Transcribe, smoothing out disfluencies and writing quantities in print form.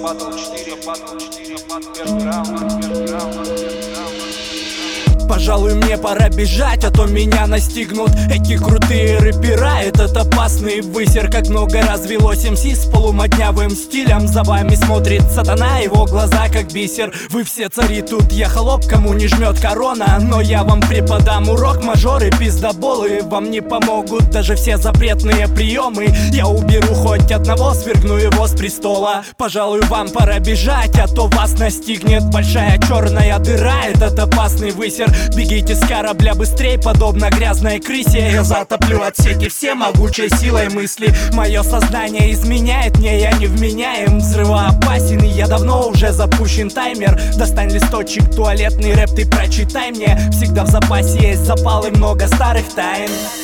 Пожалуй, мне пора бежать, а то меня настигнут эти крутые рэпера. Этот опасный высер, как много развелось МС с полумоднявым стилем. За вами смотрит сатана, его глаза как бисер. Вы все цари, тут я холоп, кому не жмет корона. Но я вам преподам урок, мажоры, пиздоболы. Вам не помогут даже все запретные приемы. Я уберу хоть одного, свергну его с престола. Пожалуй, вам пора бежать, а то вас настигнет большая черная дыра. Этот опасный высер. Бегите с корабля быстрей, подобно грязной крысе. Я затоплю отсеки все могучей силой мысли. Мое сознание изменяет мне, я невменяем. Взрывоопасен, и я давно уже запущен таймер. Достань листочек, туалетный рэп ты прочитай мне. Всегда в запасе есть запалы, много старых тайн.